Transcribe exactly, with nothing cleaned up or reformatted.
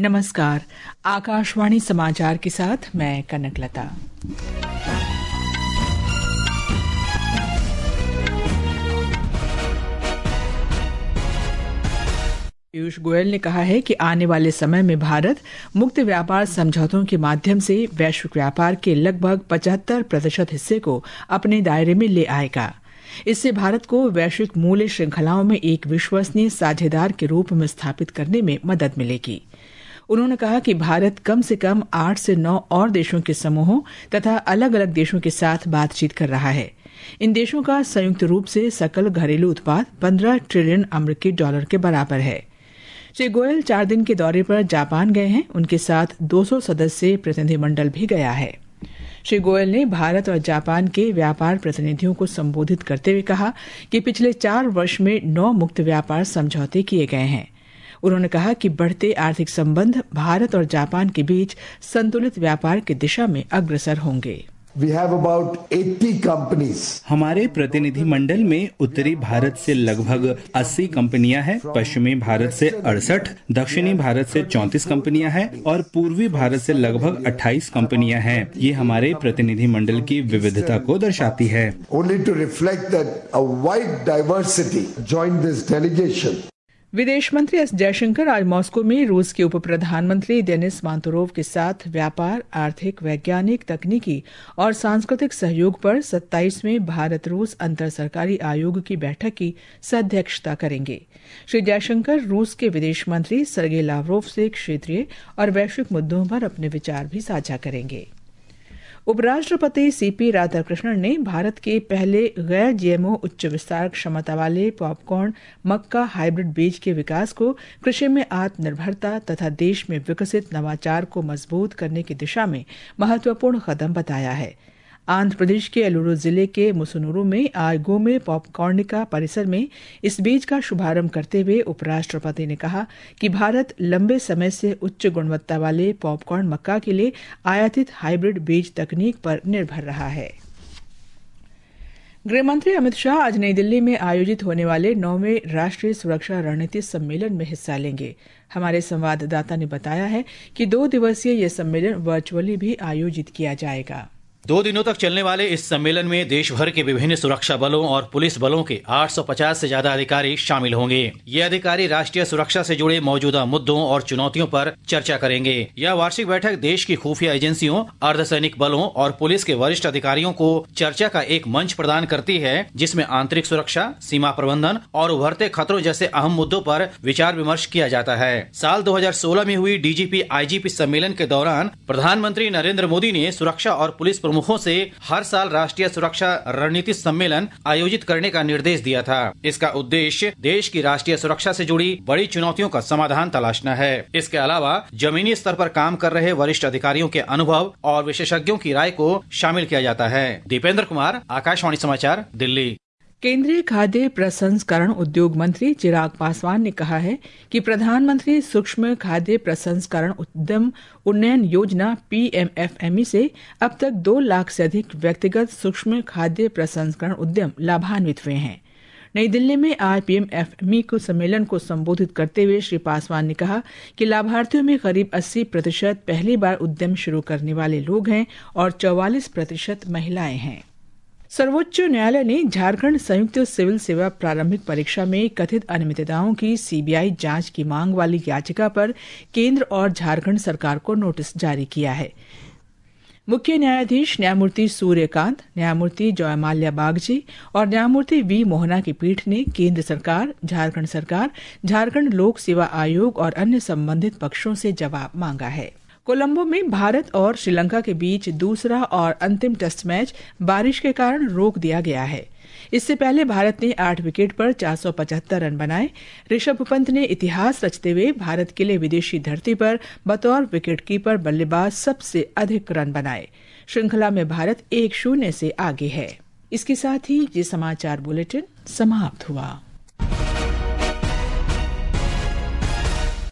नमस्कार, आकाशवाणी समाचार के साथ मैं कनकलता। पीयूष गोयल ने कहा है कि आने वाले समय में भारत मुक्त व्यापार समझौतों के माध्यम से वैश्विक व्यापार के लगभग पचहत्तर प्रतिशत हिस्से को अपने दायरे में ले आएगा। इससे भारत को वैश्विक मूल्य श्रृंखलाओं में एक विश्वसनीय साझेदार के रूप में स्थापित करने में मदद मिलेगी। उन्होंने कहा कि भारत कम से कम आठ से नौ और देशों के समूहों तथा अलग अलग देशों के साथ बातचीत कर रहा है। इन देशों का संयुक्त रूप से सकल घरेलू उत्पाद पंद्रह ट्रिलियन अमेरिकी डॉलर के बराबर है। श्री गोयल चार दिन के दौरे पर जापान गए हैं। उनके साथ दो सौ सदस्यीय प्रतिनिधिमंडल भी गया है। श्री गोयल ने भारत और जापान के व्यापार प्रतिनिधियों को संबोधित करते हुए कहा कि पिछले चार वर्ष में नौ मुक्त व्यापार समझौते किए गए हैं। उन्होंने कहा कि बढ़ते आर्थिक संबंध भारत और जापान के बीच संतुलित व्यापार की दिशा में अग्रसर होंगे। We have about eighty companies. हमारे प्रतिनिधि मंडल में उत्तरी भारत से लगभग अस्सी कंपनियां हैं, पश्चिमी भारत से अड़सठ, दक्षिणी भारत से चौंतीस कंपनियां हैं और पूर्वी भारत से लगभग अट्ठाईस कंपनियां हैं। ये हमारे प्रतिनिधि मंडल की विविधता को दर्शाती है। Only to reflect that a wide diversity joined this delegation. विदेश मंत्री एस जयशंकर आज मॉस्को में रूस के उप प्रधानमंत्री देनिस मांतोरोव के साथ व्यापार, आर्थिक, वैज्ञानिक, तकनीकी और सांस्कृतिक सहयोग पर सत्ताईसवें भारत रूस अंतर सरकारी आयोग की बैठक की सह-अध्यक्षता करेंगे। श्री जयशंकर रूस के विदेश मंत्री सर्गेई लावरोव से क्षेत्रीय और वैश्विक मुद्दों पर अपने विचार भी साझा करेंगे। उपराष्ट्रपति सीपी राधाकृष्णन ने भारत के पहले गैर जीएमओ उच्च विस्तार क्षमता वाले पॉपकॉर्न मक्का हाइब्रिड बीज के विकास को कृषि में आत्मनिर्भरता तथा देश में विकसित नवाचार को मजबूत करने की दिशा में महत्वपूर्ण कदम बताया है। आंध्र प्रदेश के अलूरू जिले के मुसुनूरू में आज गोमे पॉपकॉर्निका परिसर में इस बीज का शुभारंभ करते हुए उपराष्ट्रपति ने कहा कि भारत लंबे समय से उच्च गुणवत्ता वाले पॉपकॉर्न मक्का के लिए आयातित हाइब्रिड बीज तकनीक पर निर्भर रहा है। गृहमंत्री अमित शाह आज नई दिल्ली में आयोजित होने वाले नौवें राष्ट्रीय सुरक्षा रणनीति सम्मेलन में हिस्सा लेंगे। हमारे संवाददाता ने बताया है कि दो दिवसीय यह सम्मेलन वर्चुअली भी आयोजित किया जाएगा। दो दिनों तक चलने वाले इस सम्मेलन में देश भर के विभिन्न सुरक्षा बलों और पुलिस बलों के आठ सौ पचास से ज्यादा अधिकारी शामिल होंगे। ये अधिकारी राष्ट्रीय सुरक्षा से जुड़े मौजूदा मुद्दों और चुनौतियों पर चर्चा करेंगे। यह वार्षिक बैठक देश की खुफिया एजेंसियों, अर्धसैनिक बलों और पुलिस के वरिष्ठ अधिकारियों को चर्चा का एक मंच प्रदान करती है, जिसमें आंतरिक सुरक्षा, सीमा प्रबंधन और उभरते खतरों जैसे अहम मुद्दों पर विचार विमर्श किया जाता है। साल दो हजार सोलह में हुई डीजीपी आईजीपी सम्मेलन के दौरान प्रधानमंत्री नरेंद्र मोदी ने सुरक्षा और पुलिस मुखों से हर साल राष्ट्रीय सुरक्षा रणनीति सम्मेलन आयोजित करने का निर्देश दिया था। इसका उद्देश्य देश की राष्ट्रीय सुरक्षा से जुड़ी बड़ी चुनौतियों का समाधान तलाशना है। इसके अलावा जमीनी स्तर पर काम कर रहे वरिष्ठ अधिकारियों के अनुभव और विशेषज्ञों की राय को शामिल किया जाता है। दीपेंद्र कुमार, आकाशवाणी समाचार, दिल्ली। केंद्रीय खाद्य प्रसंस्करण उद्योग मंत्री चिराग पासवान ने कहा है कि प्रधानमंत्री सूक्ष्म खाद्य प्रसंस्करण उद्यम उन्नयन योजना पीएमएफएमई से अब तक दो लाख से अधिक व्यक्तिगत सूक्ष्म खाद्य प्रसंस्करण उद्यम लाभान्वित हुए हैं। नई दिल्ली में आज पीएमएफएमई को सम्मेलन को संबोधित करते हुए श्री पासवान ने कहा कि लाभार्थियों में करीब अस्सी प्रतिशत पहली बार उद्यम शुरू करने वाले लोग हैं और चौवालीस प्रतिशत महिलाएं हैं। सर्वोच्च न्यायालय ने झारखंड संयुक्त सिविल सेवा प्रारंभिक परीक्षा में कथित अनियमितताओं की सीबीआई जांच की मांग वाली याचिका पर केंद्र और झारखंड सरकार को नोटिस जारी किया है। मुख्य न्यायाधीश न्यायमूर्ति सूर्यकांत, न्यायमूर्ति जयमाल्या बागची और न्यायमूर्ति वी मोहना की पीठ ने केंद्र सरकार, झारखंड सरकार, झारखंड लोक सेवा आयोग और अन्य संबंधित पक्षों से जवाब मांगा है। कोलंबो में भारत और श्रीलंका के बीच दूसरा और अंतिम टेस्ट मैच बारिश के कारण रोक दिया गया है। इससे पहले भारत ने आठ विकेट पर चार सौ पचहत्तर रन बनाए। ऋषभ पंत ने इतिहास रचते हुए भारत के लिए विदेशी धरती पर बतौर विकेटकीपर बल्लेबाज सबसे अधिक रन बनाए। श्रृंखला में भारत एक शून्य से आगे है। इसके साथ ही ये समाचार बुलेटिन समाप्त हुआ।